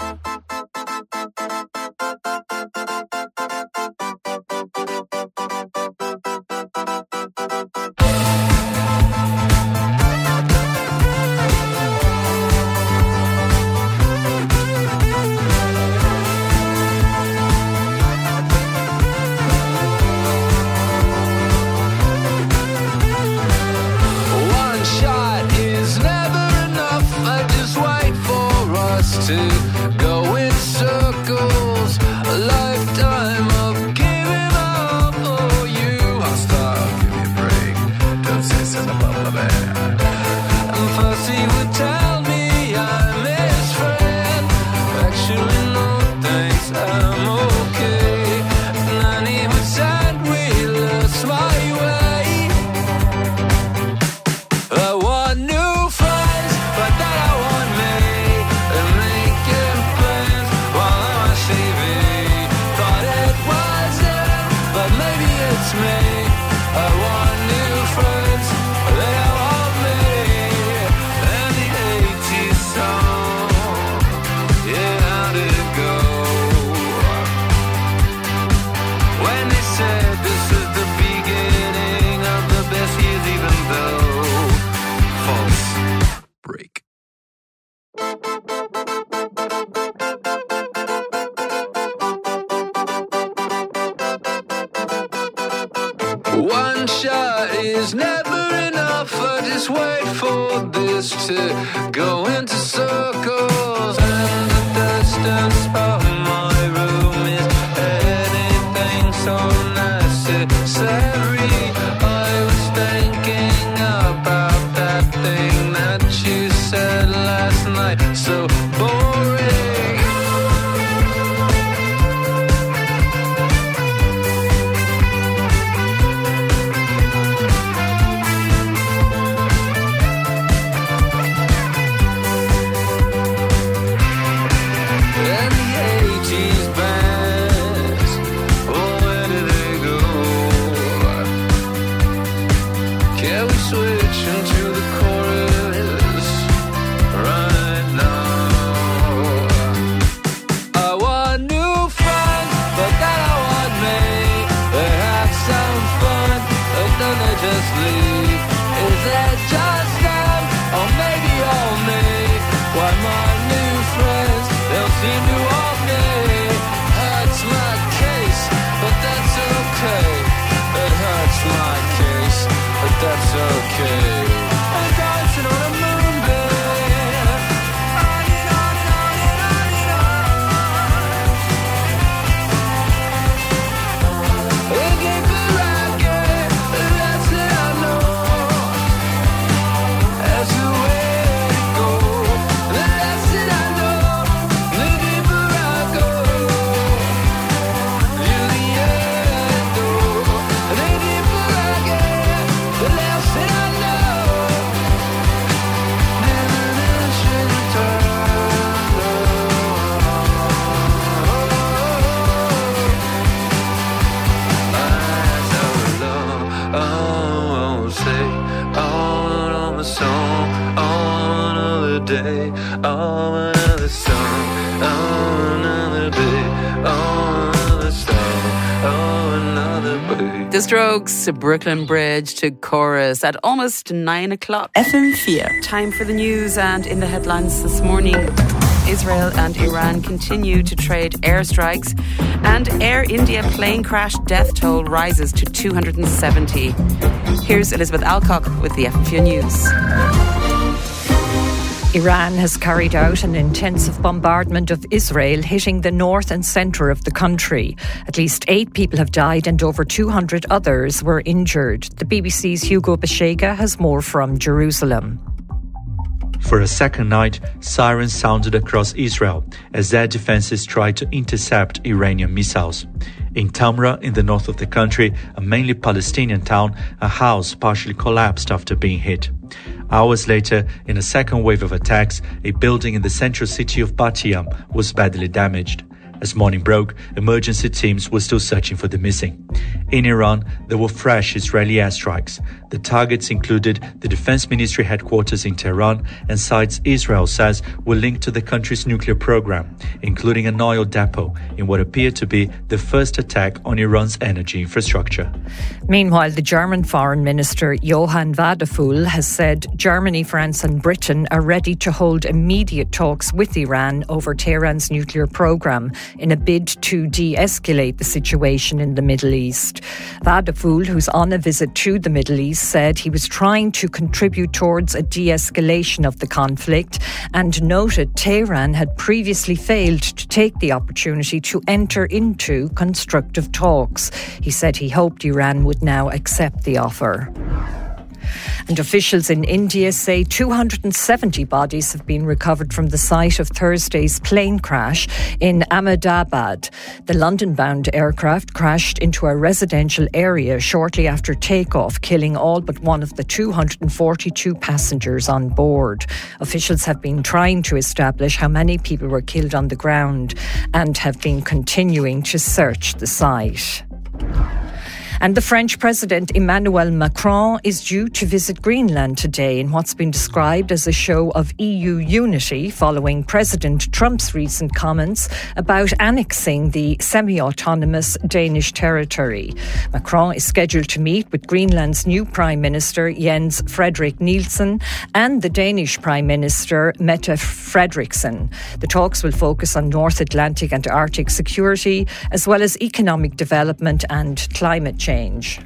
Speaker 9: To go in circles, a lifetime of giving up. Oh, you, I'll stop, give me a break. Don't say something about my man. And first he would tell me I'm his friend.
Speaker 12: just to go into circles. And the distance of my room is anything so necessary. I was thinking about that thing that you said last night, so boring. That's okay. I'm dancing on a moonbeam, on and on and on and on and on. We keep it rocking, that's it I know. That's the way it goes, that's it I know. We keep it rocking, till the end, oh. They keep it rocking. The last thing I know, never, never should return. I so long, I won't say on on a song, on another day, on another song, on another day, on another song, on another day.
Speaker 4: The Strokes, Brooklyn Bridge to Chorus at almost nine o'clock.
Speaker 7: F M four.
Speaker 4: Time for the news, and in the headlines this morning, Israel and Iran continue to trade airstrikes, and Air India plane crash death toll rises to two hundred seventy. Here's Elizabeth Alcock with the F M four News.
Speaker 1: Iran has carried out an intensive bombardment of Israel, hitting the north and centre of the country. At least eight people have died and over two hundred others were injured. The B B C's Hugo Bashega has more from Jerusalem.
Speaker 2: For a second night, sirens sounded across Israel as air defences tried to intercept Iranian missiles. In Tamra, in the north of the country, a mainly Palestinian town, a house partially collapsed after being hit. Hours later, in a second wave of attacks, a building in the central city of Bat Yam was badly damaged. As morning broke, emergency teams were still searching for the missing. In Iran, there were fresh Israeli airstrikes. The targets included the Defense Ministry headquarters in Tehran and sites Israel says were linked to the country's nuclear program, including an oil depot, in what appeared to be the first attack on Iran's energy infrastructure.
Speaker 1: Meanwhile, the German Foreign Minister Johann Wadephul has said Germany, France and Britain are ready to hold immediate talks with Iran over Tehran's nuclear program in a bid to de-escalate the situation in the Middle East. Wadephul, who's on a visit to the Middle East, said he was trying to contribute towards a de-escalation of the conflict and noted Tehran had previously failed to take the opportunity to enter into constructive talks. He said he hoped Iran would now accept the offer. And officials in India say two hundred seventy bodies have been recovered from the site of Thursday's plane crash in Ahmedabad. The London-bound aircraft crashed into a residential area shortly after takeoff, killing all but one of the two hundred forty-two passengers on board. Officials have been trying to establish how many people were killed on the ground and have been continuing to search the site. And the French President Emmanuel Macron is due to visit Greenland today in what's been described as a show of E U unity following President Trump's recent comments about annexing the semi-autonomous Danish territory. Macron is scheduled to meet with Greenland's new Prime Minister Jens Frederik Nielsen and the Danish Prime Minister Mette Frederiksen. The talks will focus on North Atlantic and Arctic security as well as economic development and climate change. change.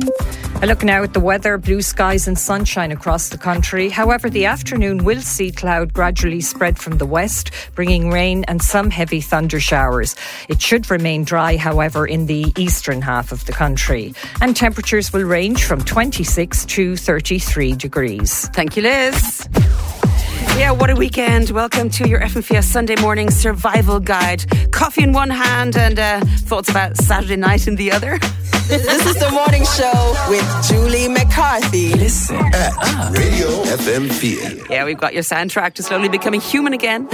Speaker 1: A look now at the weather. Blue skies and sunshine across the country. However, the afternoon will see cloud gradually spread from the west, bringing rain and some heavy thunder showers. It should remain dry, however, in the eastern half of the country. And temperatures will range from twenty-six to thirty-three degrees.
Speaker 4: Thank you, Liz. Yeah, what a weekend. Welcome to your F M F Sunday morning survival guide. Coffee in one hand and uh, thoughts about Saturday night in the other.
Speaker 8: This is the morning show with Julie McCarthy.
Speaker 7: Listen at ah. Radio F M four.
Speaker 4: Yeah, we've got your soundtrack to slowly becoming human again.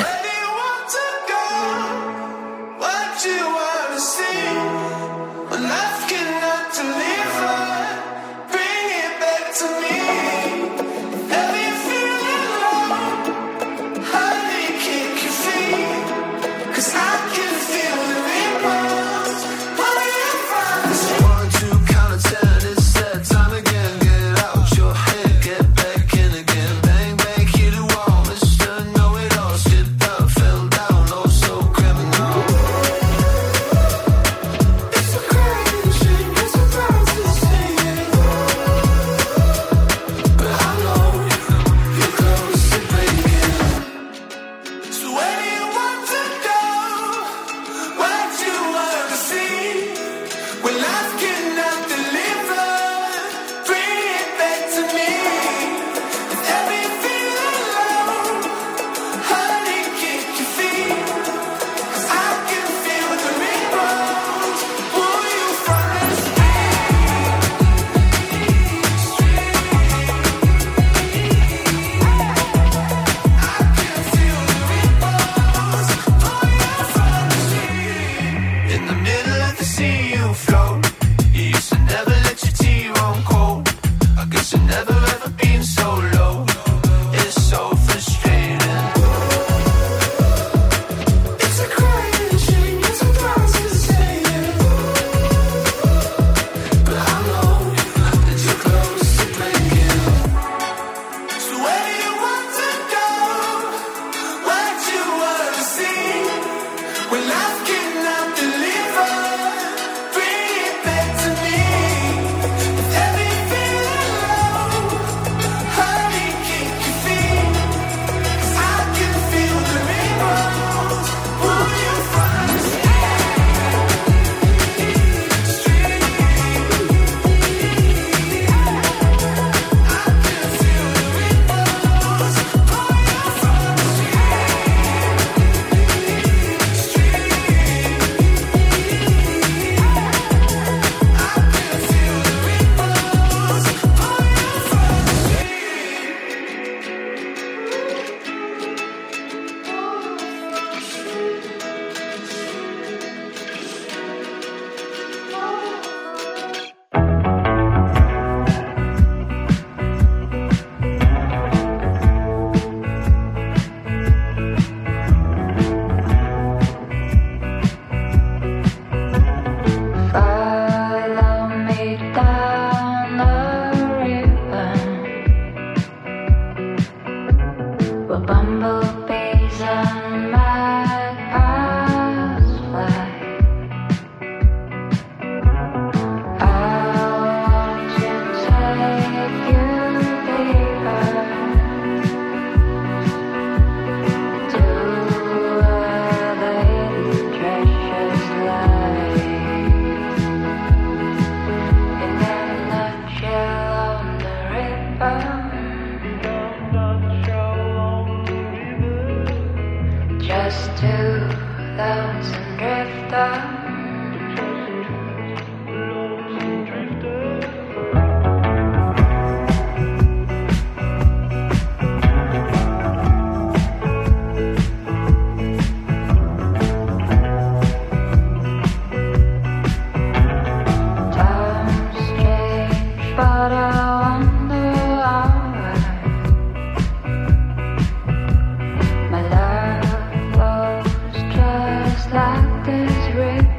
Speaker 13: Like this rhythm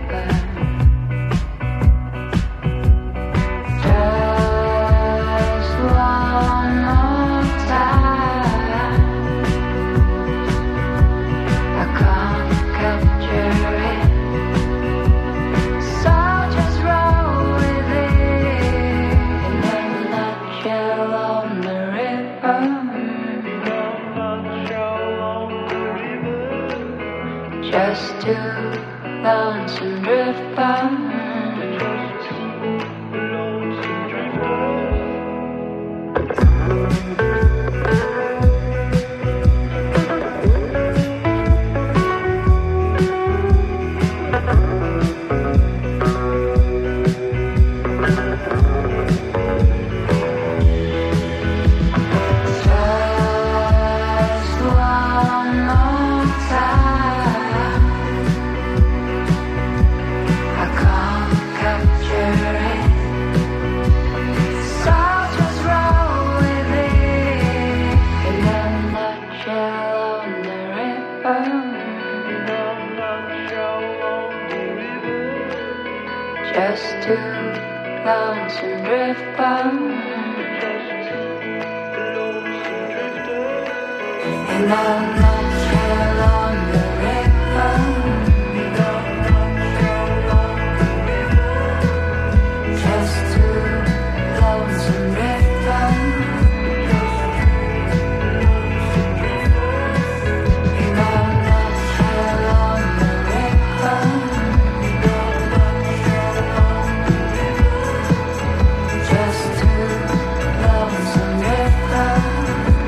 Speaker 13: just to lonesome drift by. Just to lonesome drift by. And I'm not